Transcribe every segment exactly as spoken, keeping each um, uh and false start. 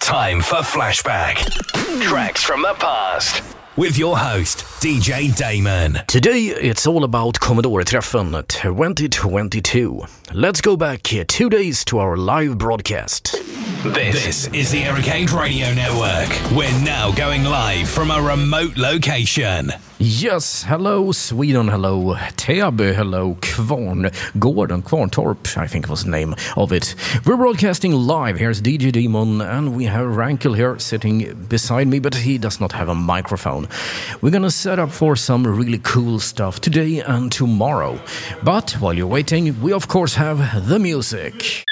time for Flashback. Tracks from the past. With your host, D J Damon. Today it's all about Commodore-träffen twenty twenty-two. Let's go back two days to our live broadcast. This, this is the Arcade Radio Network. We're now going live from a remote location. Yes, hello Sweden, hello Täby, hello Kvarn, Gordon, Kvarntorp, I think was the name of it. We're broadcasting live. Here's D J Demon, and we have Rankel here sitting beside me, but he does not have a microphone. We're gonna set up for some really cool stuff today and tomorrow. But while you're waiting, we of course have the music.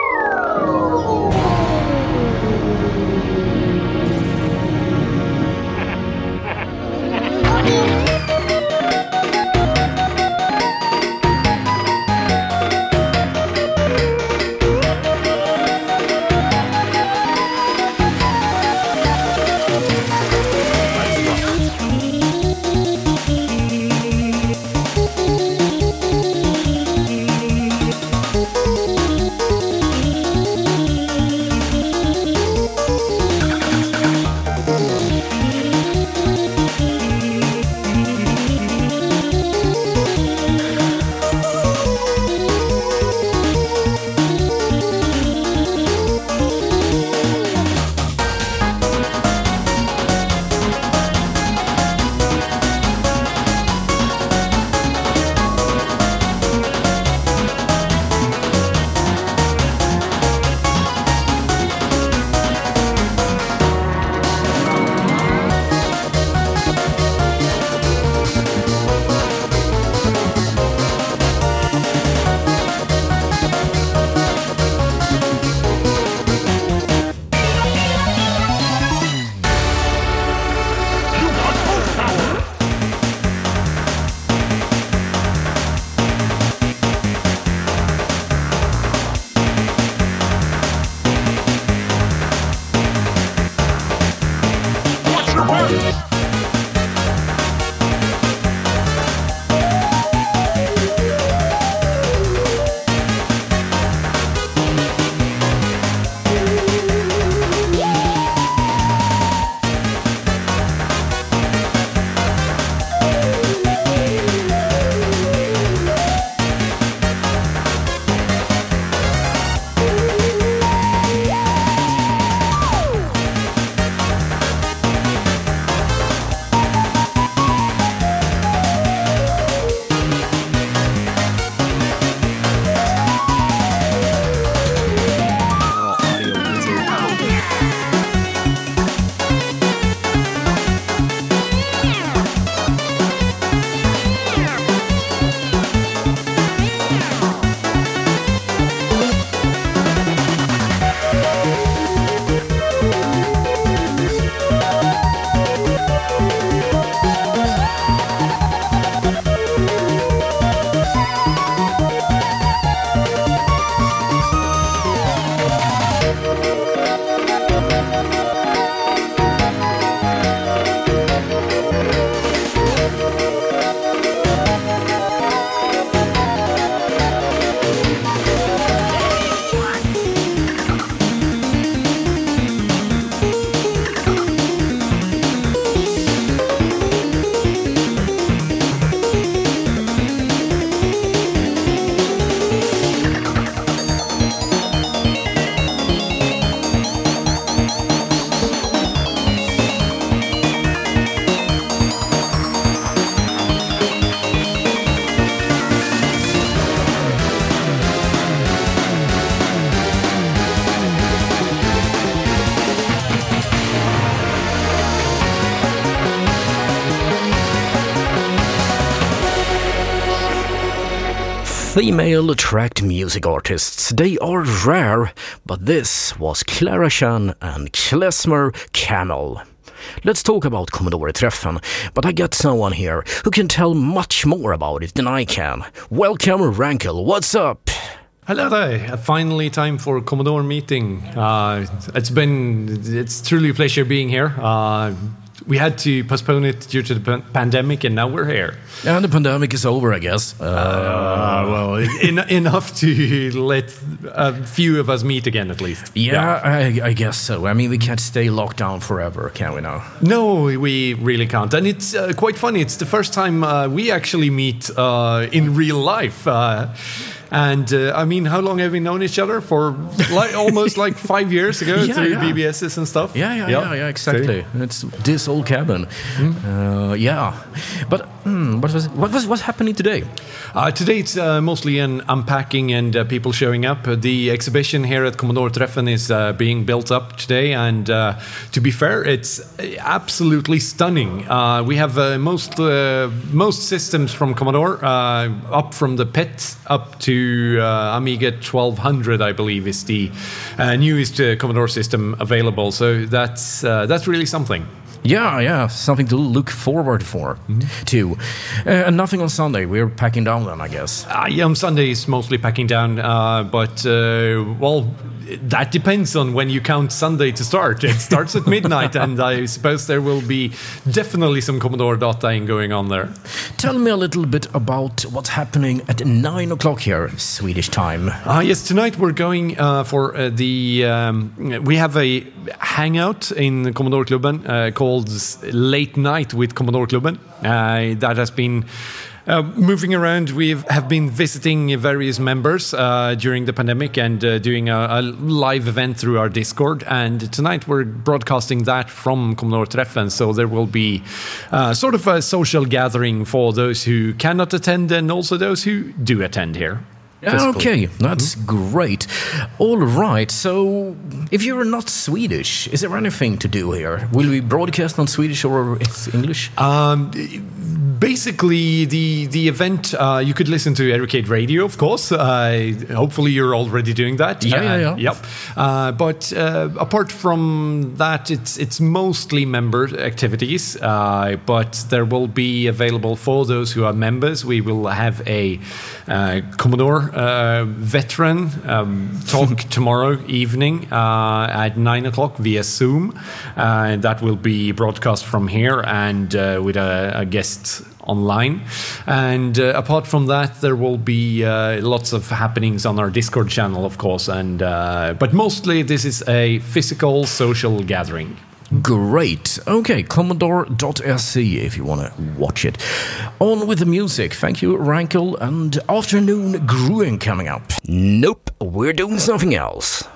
Female tracked music artists, they are rare, but this was Clara Chan and Klezmer Camel. Let's talk about Commodore-träffen, but I got someone here who can tell much more about it than I can. Welcome, Rankel. What's up? Hello there. Finally time for Commodore meeting. Uh, it's been, it's truly a pleasure being here. Uh, we had to postpone it due to the pan- pandemic, and now we're here. And the pandemic is over, I guess. Uh, Uh, well, en- enough to let a few of us meet again, at least. yeah, I, I guess so. I mean, we can't stay locked down forever, can we now? No, we really can't. And it's uh, quite funny. It's the first time uh, we actually meet uh, in real life. Uh, and uh, I mean, how long have we known each other? For like almost like five years ago Yeah, through yeah. B B Ss and stuff. Yeah, yeah, yeah, yeah, exactly. It's this old cabin. Uh, yeah, but mm, what was what was what's happening today? Uh, today it's uh, mostly an unpacking and uh, people showing up. Uh, the exhibition here at Commodore Treffen is uh, being built up today, and uh, to be fair, it's absolutely stunning. Uh, we have uh, most uh, most systems from Commodore, uh, up from the pit up to uh, Amiga twelve hundred, I believe, is the uh, newest uh, Commodore system available. So that's uh, that's really something. Yeah, yeah, something to look forward for, too. Uh, and nothing on Sunday. We're packing down then, I guess. Uh, yeah, on Sunday is mostly packing down, uh, but uh, well, that depends on when you count Sunday to start. It starts at midnight, and I suppose there will be definitely some Commodore dataing going on there. Tell me a little bit about what's happening at nine o'clock here, Swedish time. Uh, yes, tonight we're going uh, for uh, the. Um, we have a hangout in Commodore Klubben uh, called Late Night with Commodore Klubben. Uh, that has been. Uh, moving around, we have been visiting various members uh, during the pandemic and uh, doing a, a live event through our Discord. And tonight we're broadcasting that from Commodore Treffen, so there will be uh, sort of a social gathering for those who cannot attend and also those who do attend here. Okay, that's great. All right, so if you're not Swedish, is there anything to do here? Will we broadcast on Swedish or English? Um, basically, the the event, uh, you could listen to Arcade Radio, of course. Uh, hopefully, you're already doing that. Yeah, yeah, yeah. Uh, yep. Uh, but uh, apart from that, it's it's mostly member activities. Uh, but there will be available for those who are members. We will have a uh, Commodore uh, veteran um, talk tomorrow evening uh, at nine o'clock via Zoom. Uh, that will be broadcast from here and uh, with a, a guest online. And uh, apart from that, there will be uh, lots of happenings on our Discord channel, of course. And uh, but mostly this is a physical social gathering. Great. Okay, Commodore dot S C if you want to watch it. On with the music. Thank you, Rankle. And Afternoon Gruen coming up. Nope, we're doing something else.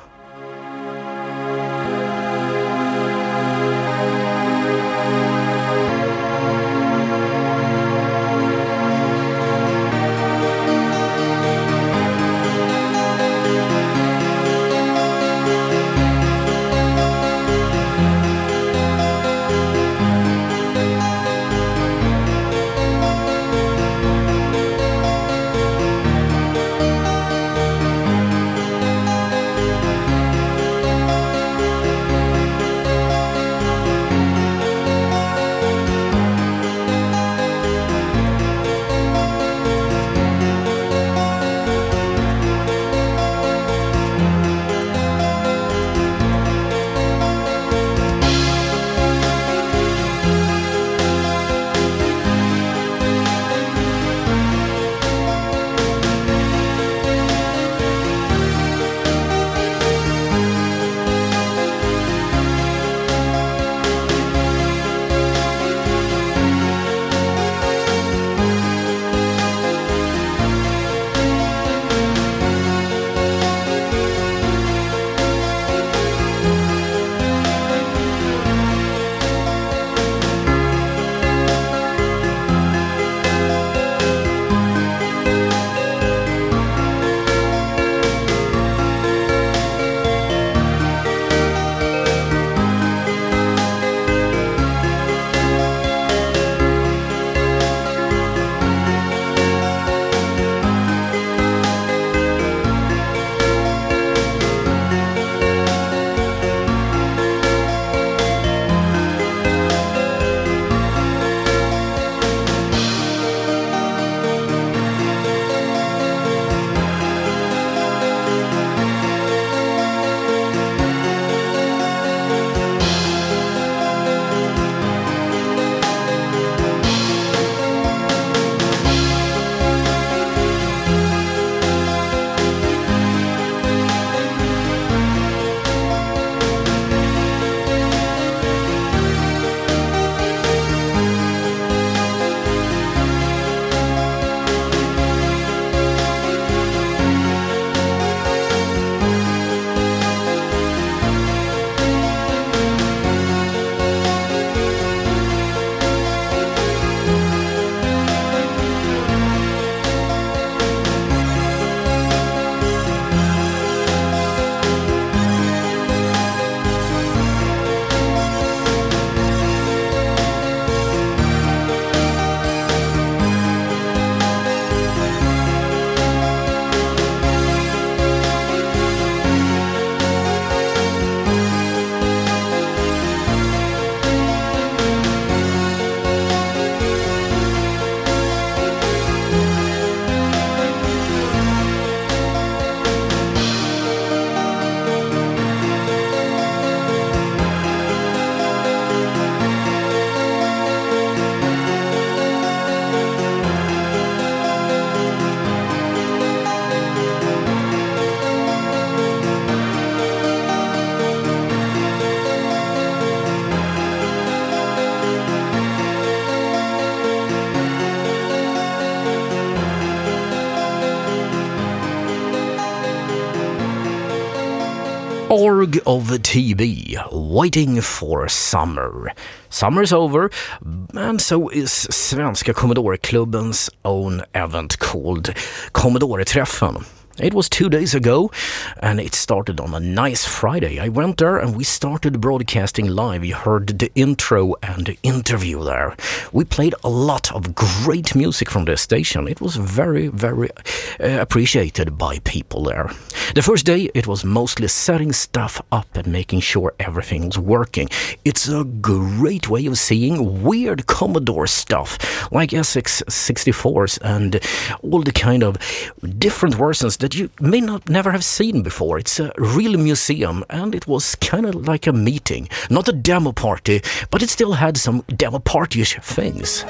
Berg of T B, Waiting for Summer. Summer's over, and so is Svenska Commodore-klubbens own event called Commodore-träffen. It was two days ago, and it started on a nice Friday. I went there, and we started broadcasting live. You heard the intro and the interview there. We played a lot of great music from this station. It was very, very uh, appreciated by people there. The first day, it was mostly setting stuff up and making sure everything was working. It's a great way of seeing weird Commodore stuff, like S X sixty-fours and all the kind of different versions that you may not never have seen before. It's a real museum, and it was kind of like a meeting, not a demo party, but it still had some demo party-ish things.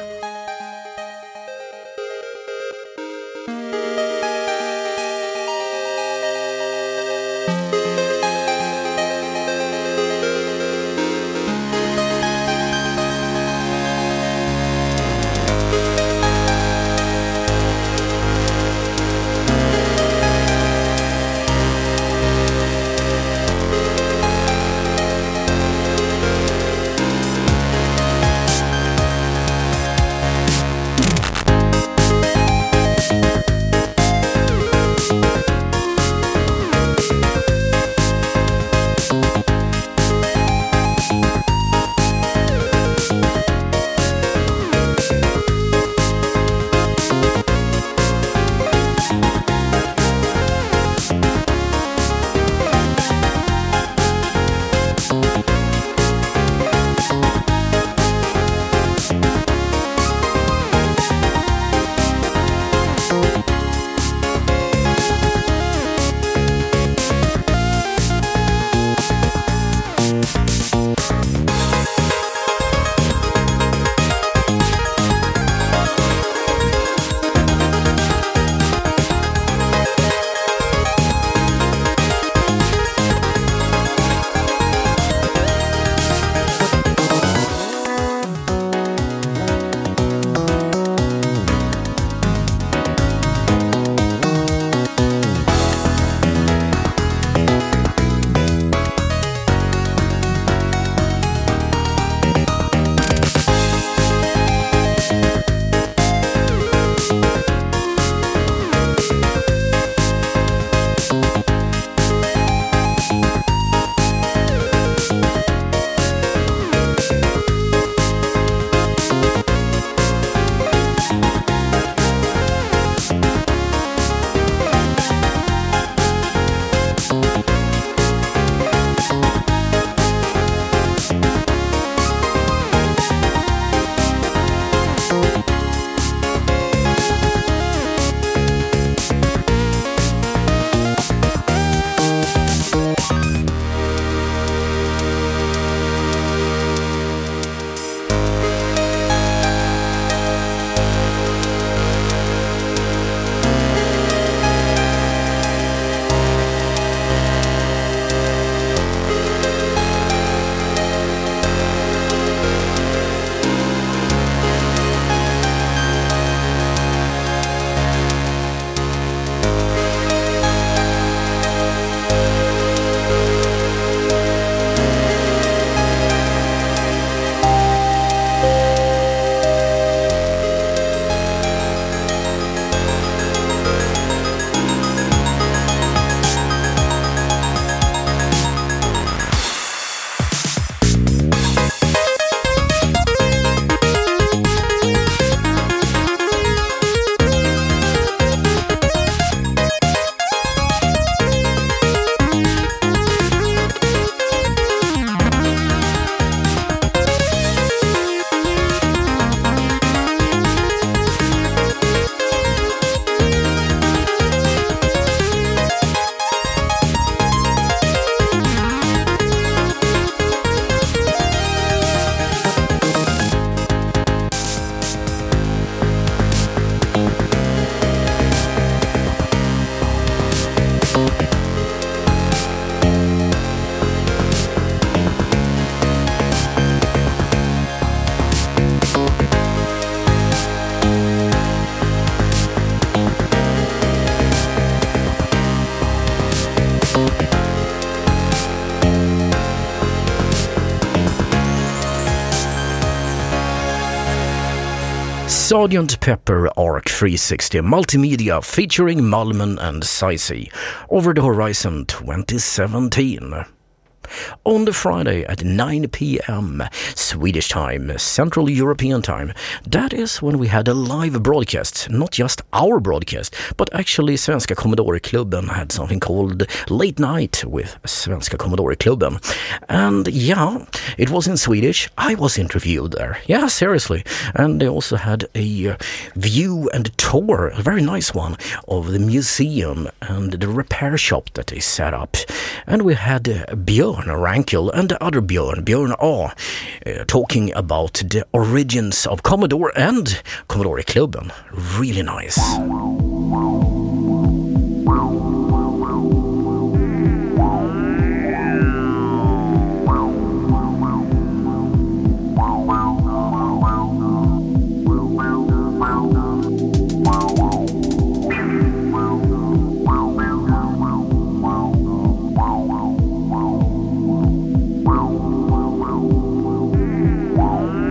Sergeant Pepper Arc three sixty Multimedia featuring Malmen and Saisi, Over the Horizon twenty seventeen. On the Friday at nine p.m. Swedish time, Central European time, that is when we had a live broadcast. Not just our broadcast, but actually Svenska Commodore-klubben had something called Late Night with Svenska Commodore-klubben. And yeah, it was in Swedish. I was interviewed there. Yeah, seriously. And they also had a uh, view and tour, a very nice one, of the museum and the repair shop that they set up. And we had uh, Björn Rankel and the other Björn, Björn A, uh, talking about the origins of Commodore and Commodore-klubben. Really nice.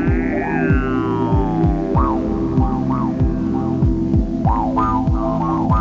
Wow.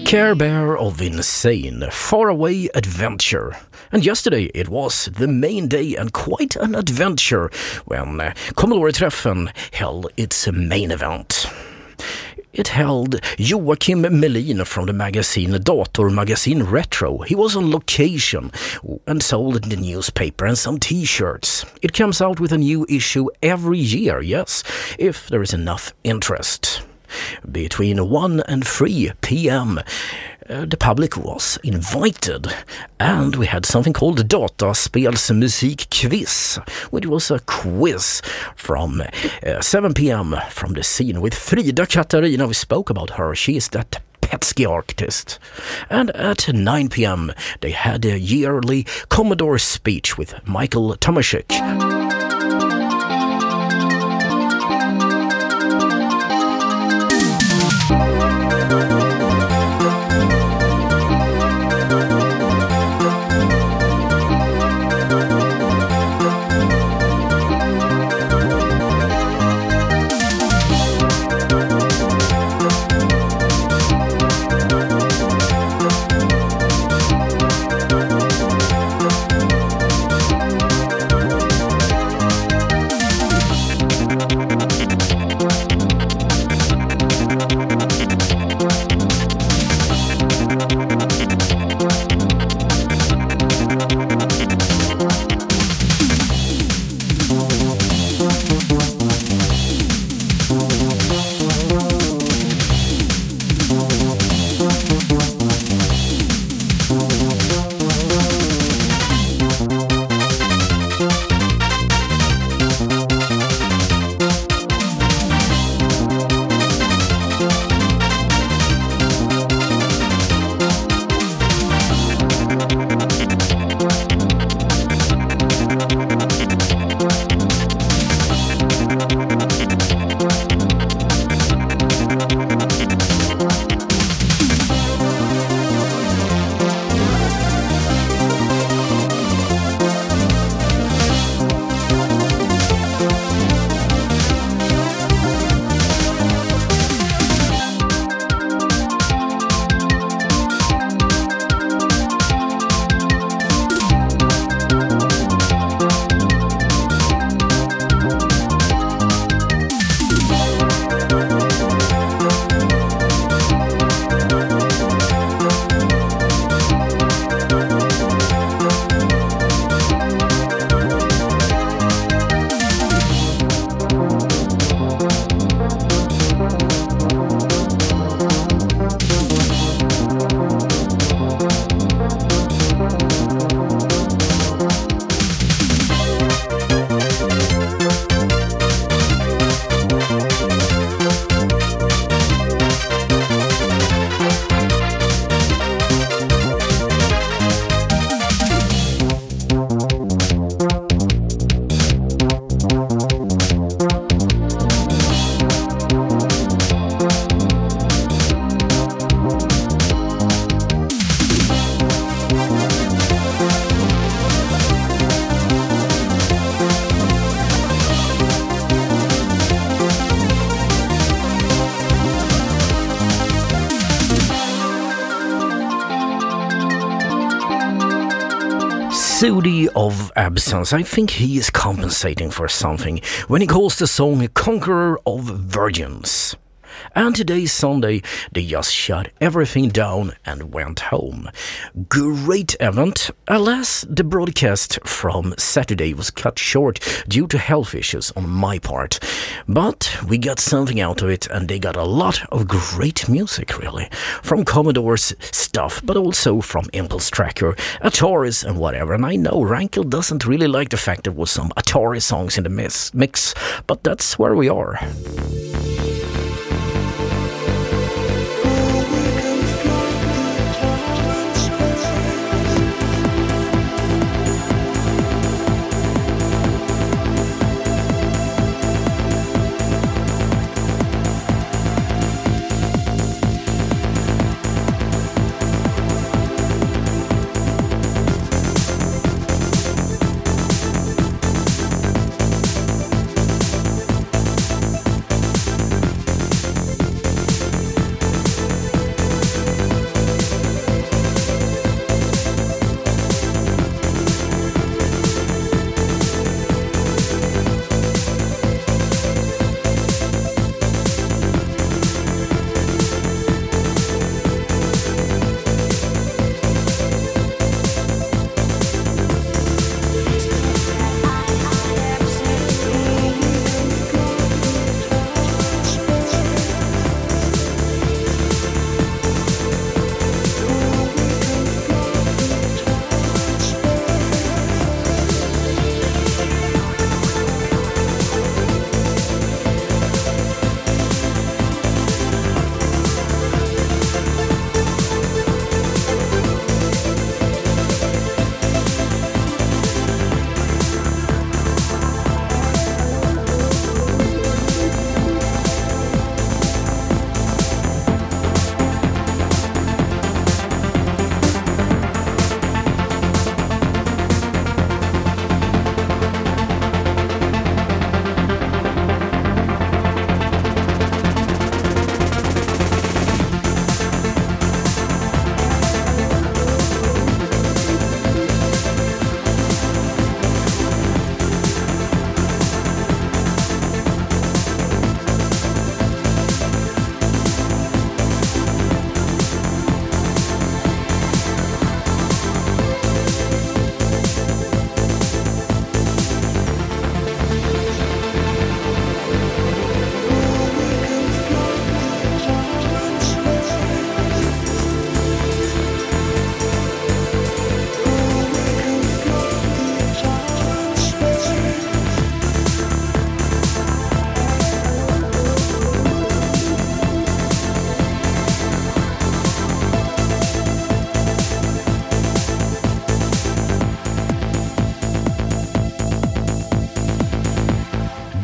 Care Bear of Insane, Faraway Adventure. And yesterday it was the main day and quite an adventure when uh, Commodore-träffen held its main event. It held Joachim Melin from the magazine Dator Magazine Retro. He was on location and sold the newspaper and some t-shirts. It comes out with a new issue every year, yes, if there is enough interest. Between one and three p.m. Uh, the public was invited, and we had something called Dataspelsmusikquiz, which was a quiz from uh, seven p.m. from the scene with Frida Katarina. We spoke about her. She is that Petsky artist. And at nine p.m. they had a yearly Commodore speech with Michael Tomaszek. Sudi of Absence. I think he is compensating for something when he calls the song Conqueror of Virgins. And today's Sunday, they just shut everything down and went home. Great event. Alas, the broadcast from Saturday was cut short due to health issues on my part. But we got something out of it, and they got a lot of great music, really. From Commodore's stuff, but also from Impulse Tracker, Ataris and whatever. And I know Rankel doesn't really like the fact there was some Atari songs in the mix, mix but that's where we are.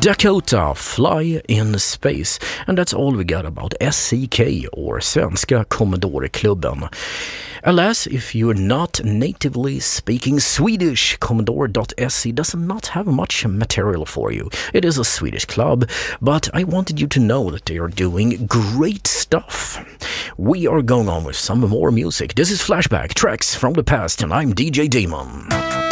Dakota, Fly in Space. And that's all we got about S C K, or Svenska Commodore-klubben. Alas, if you're not natively speaking Swedish, Commodore dot S E does not have much material for you. It is a Swedish club, but I wanted you to know that they are doing great stuff. We are going on with some more music. This is Flashback, Tracks from the Past, and I'm D J Demon.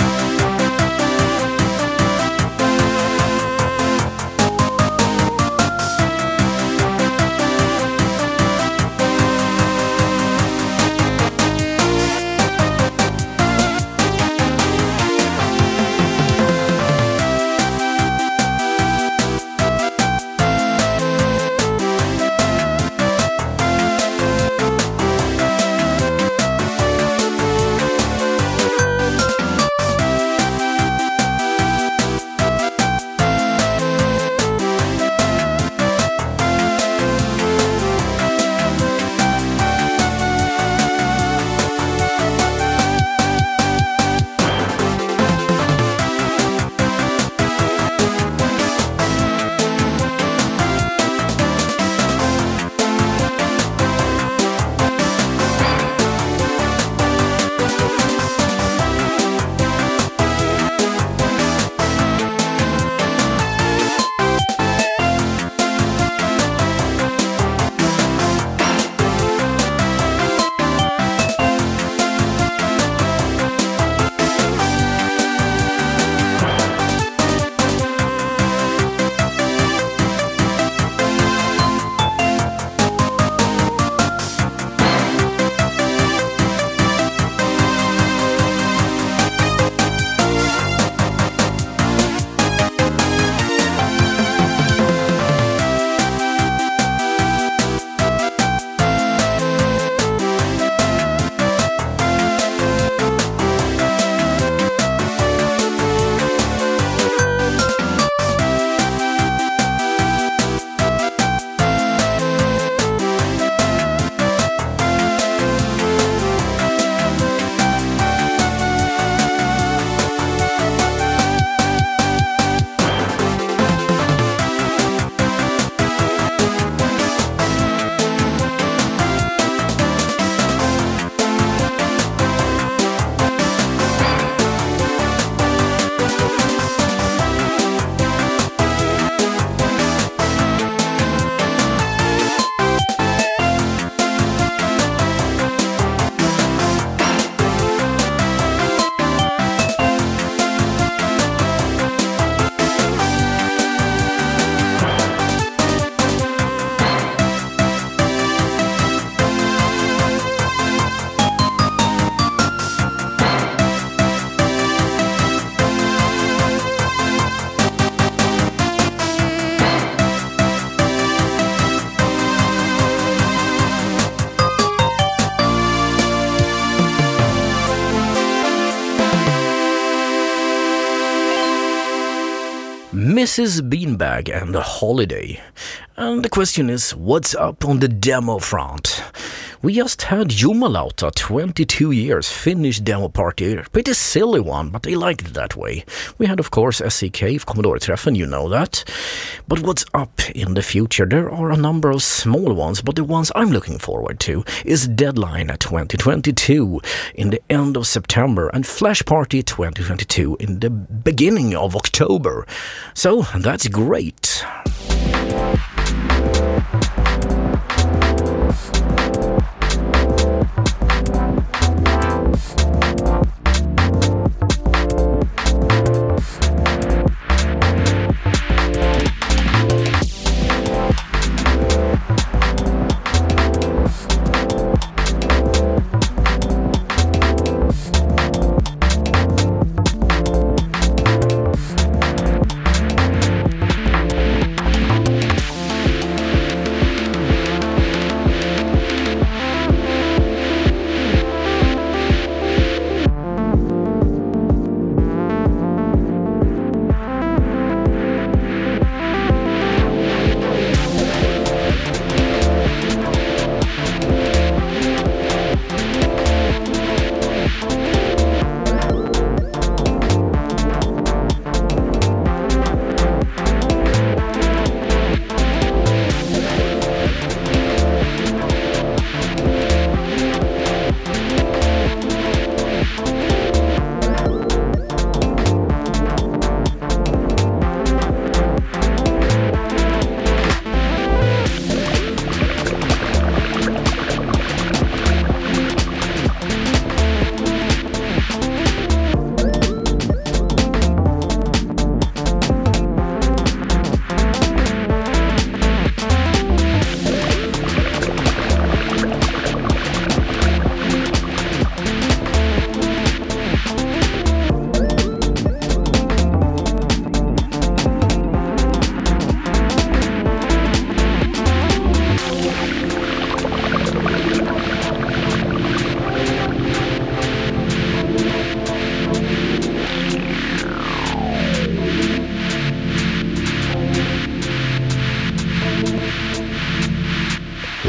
Missus Beanbag and the Holiday. And the question is, what's up on the demo front? We just had Jumalauta, twenty-two years, Finnish demo party. Pretty silly one, but they liked it that way. We had, of course, S C K, Commodore-träffen, you know that. But what's up in the future? There are a number of small ones, but the ones I'm looking forward to is Deadline twenty twenty-two in the end of September and Flash Party twenty twenty-two in the beginning of October. So that's great.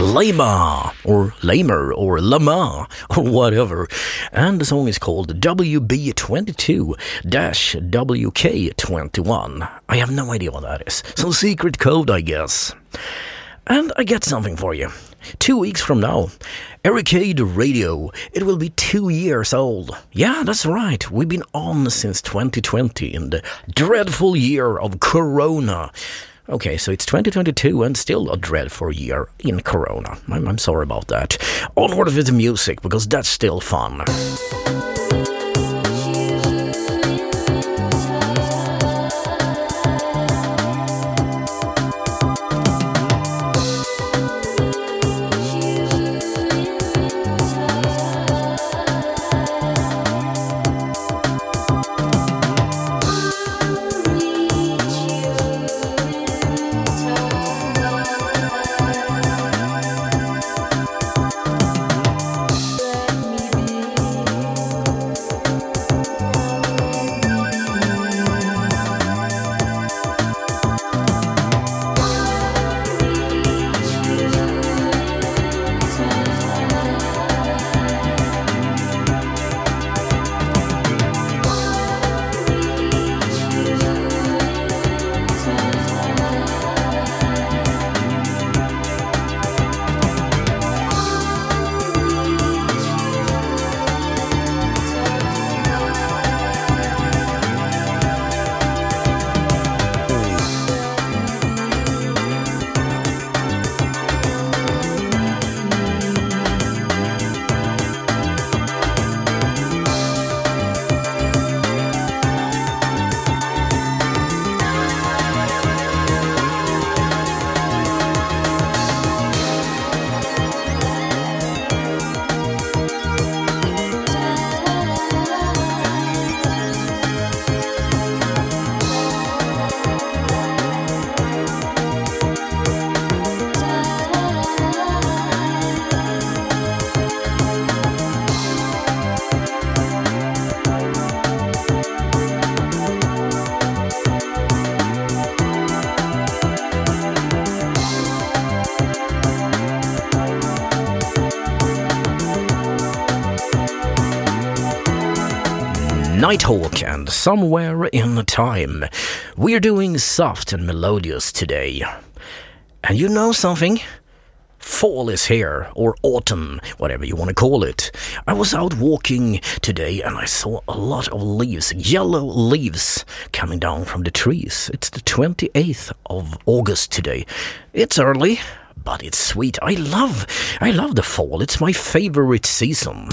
Lama, or Lamer, or Lama, or whatever. And the song is called W B twenty-two W K twenty-one. I have no idea what that is. Some secret code, I guess. And I got something for you. Two weeks from now, Arcade Radio, it will be two years old. Yeah, that's right. We've been on since twenty twenty in the dreadful year of Corona. Okay, so it's twenty twenty-two and still a dreadful year in Corona. I'm, I'm sorry about that. Onward with the music, because that's still fun. Nighthawk and Somewhere in Time. We're doing soft and melodious today. And you know something? Fall is here, or autumn, whatever you want to call it. I was out walking today and I saw a lot of leaves, yellow leaves, coming down from the trees. It's the twenty-eighth of August today. It's early, but it's sweet. I love, I love the fall. It's my favorite season.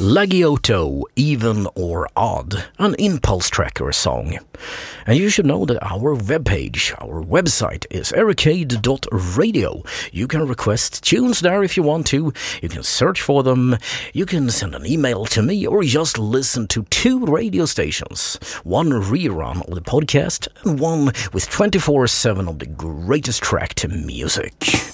Lagiotto, Even or Odd, an Impulse Tracker song. And you should know that our webpage, our website is arcade dot radio. You can request tunes there if you want to. You can search for them. You can send an email to me or just listen to two radio stations. One rerun of the podcast and one with twenty-four seven of the greatest tracked music.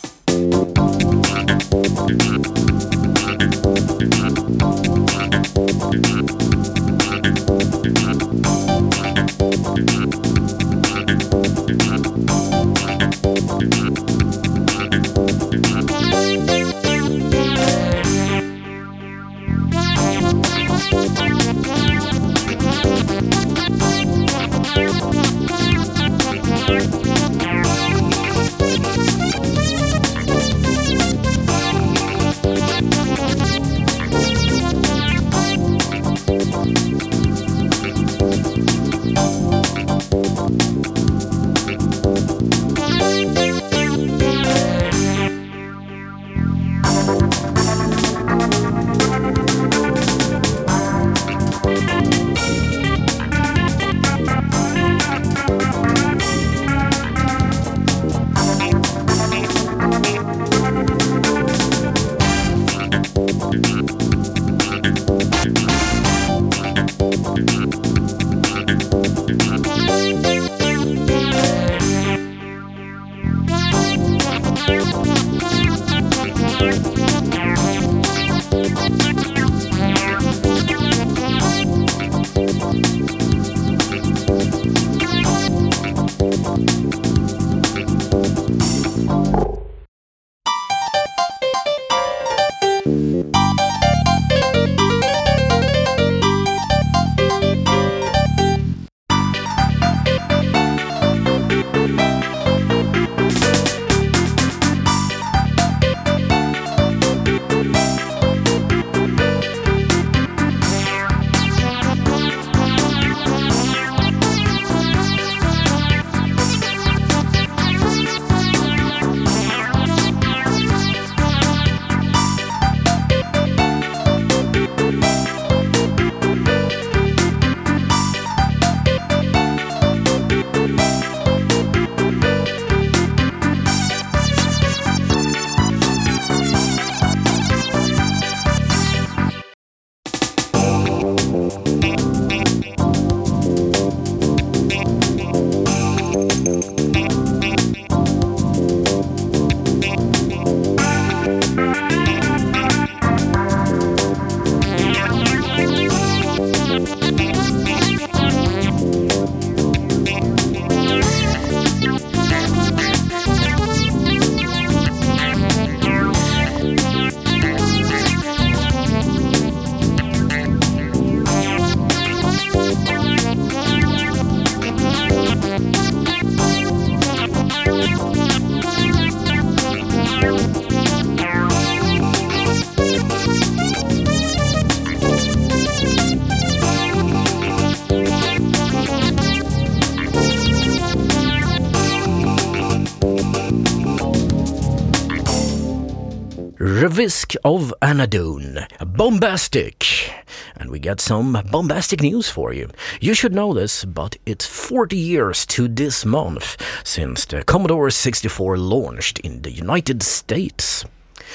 Revisk of Anadune, Bombastic. And we got some bombastic news for you. You should know this, but it's forty years to this month since the Commodore sixty-four launched in the United States.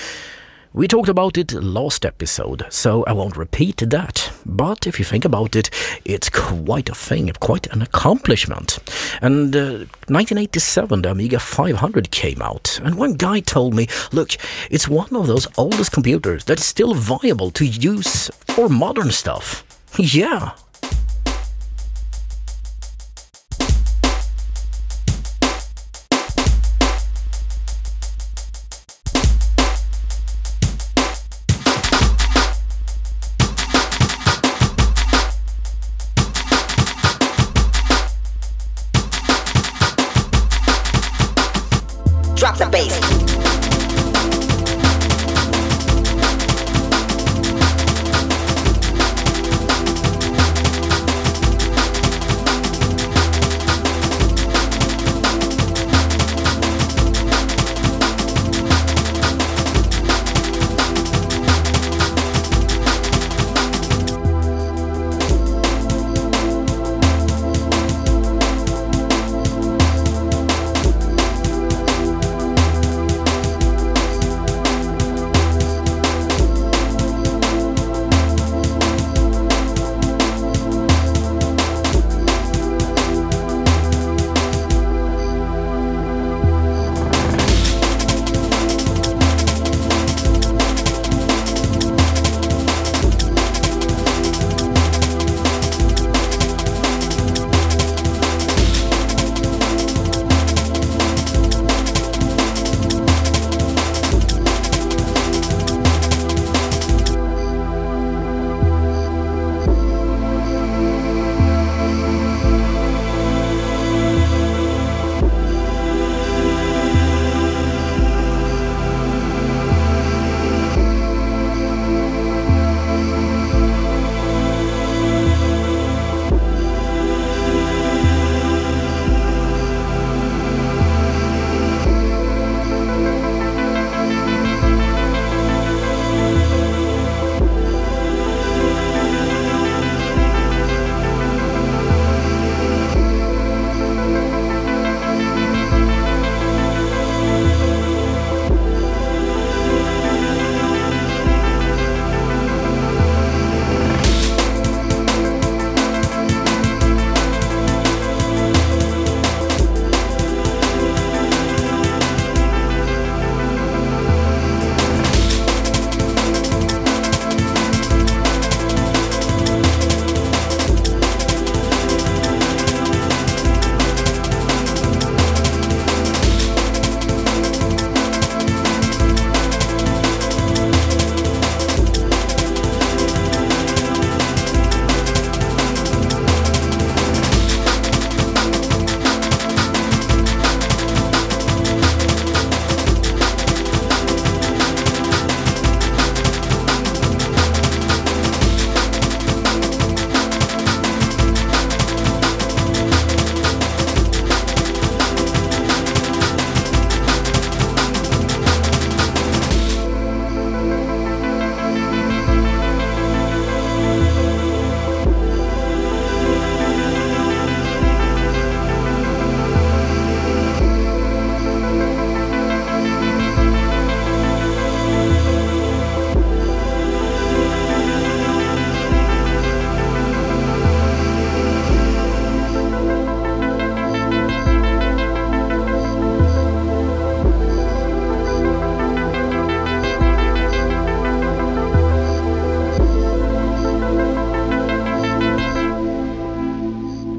We talked about it last episode, so I won't repeat that. But if you think about it, it's quite a thing, quite an accomplishment. And uh, nineteen eighty-seven, the Amiga five hundred came out. And one guy told me, look, it's one of those oldest computers that's still viable to use for modern stuff. Yeah. Drop the bass.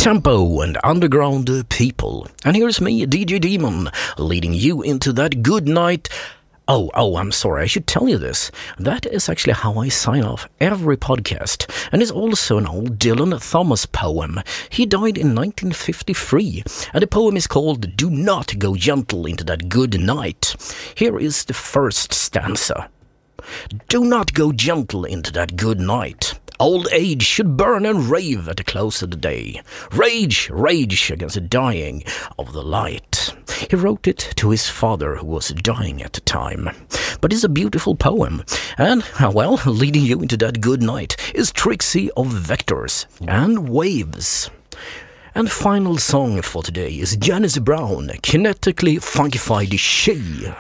Tempo and Underground People. And here's me, D J Demon, leading you into that good night. Oh, oh, I'm sorry, I should tell you this. That is actually how I sign off every podcast, and it's also an old Dylan Thomas poem. He died in nineteen fifty-three, and the poem is called Do Not Go Gentle Into That Good Night. Here is the first stanza. Do not go gentle into that good night. Old age should burn and rave at the close of the day. Rage, rage against the dying of the light. He wrote it to his father who was dying at the time. But it's a beautiful poem. And, well, leading you into that good night is Trixie of Vectors and Waves. And final song for today is Janice Brown, Kinetically Funkified She.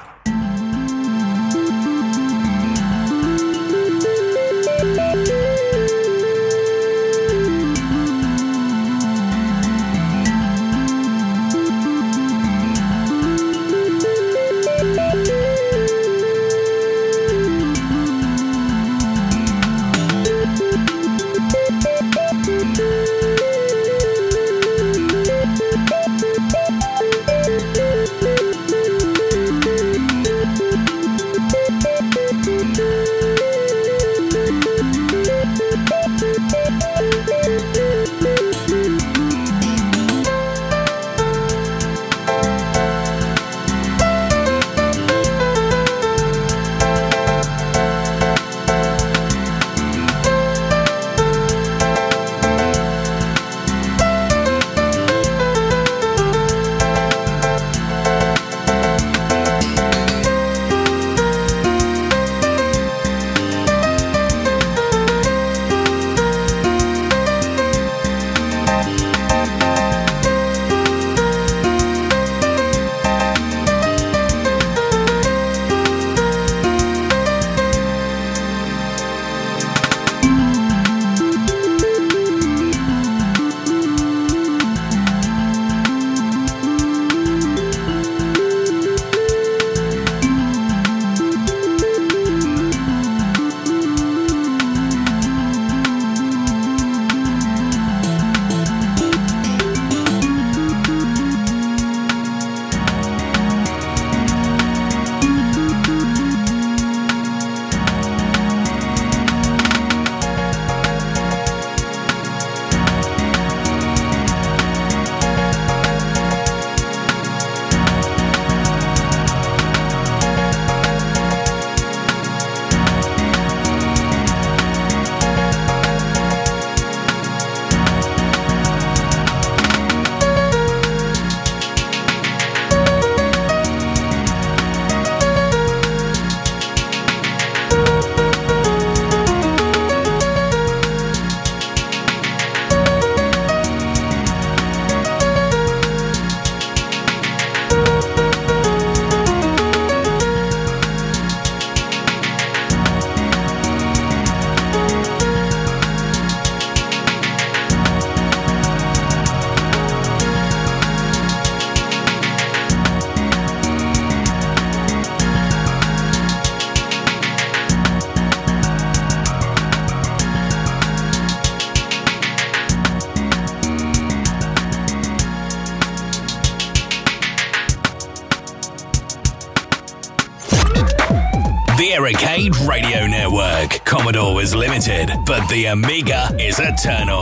The Arcade Radio Network. Commodore was limited, but the Amiga is eternal.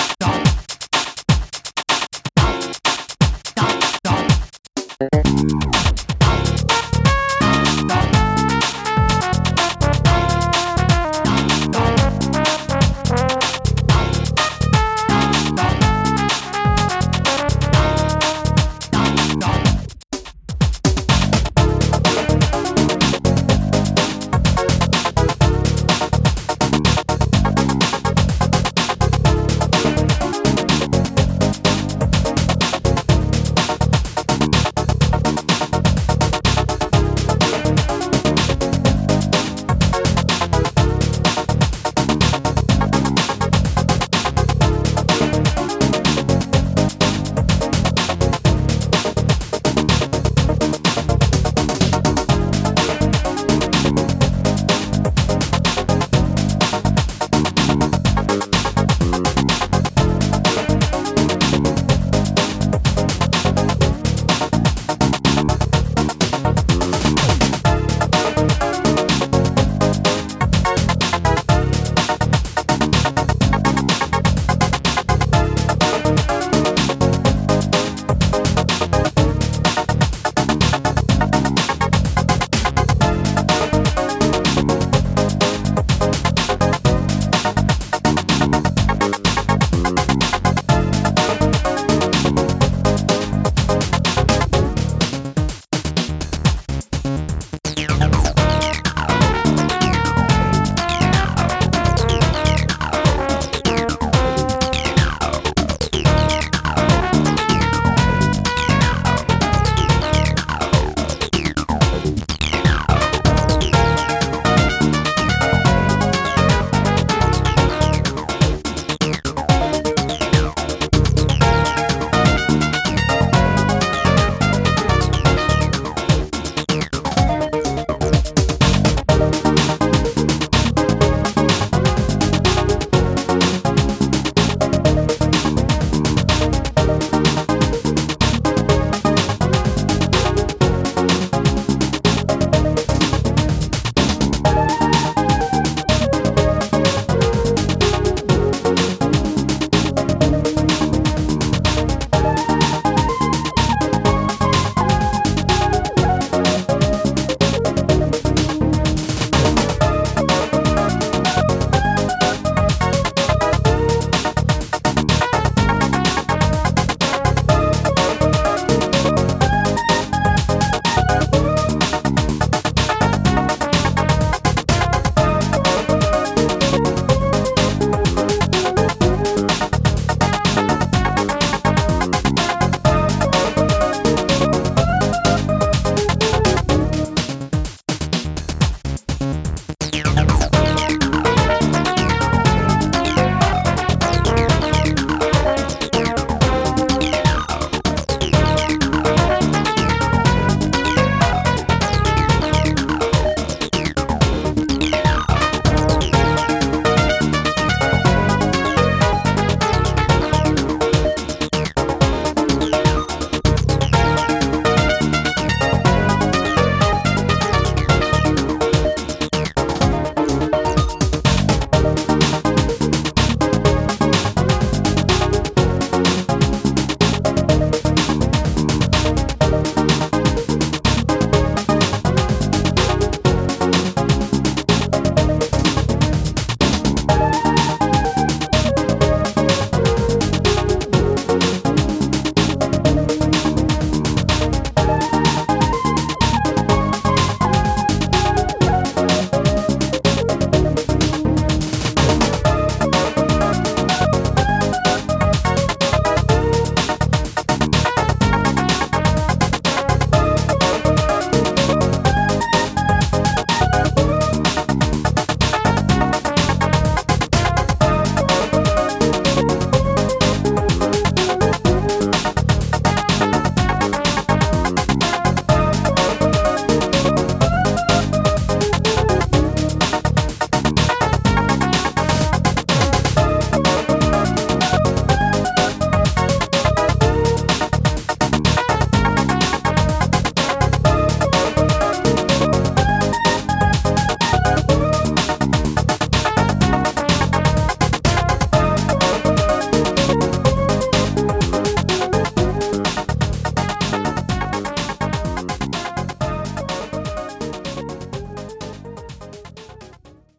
Thank you.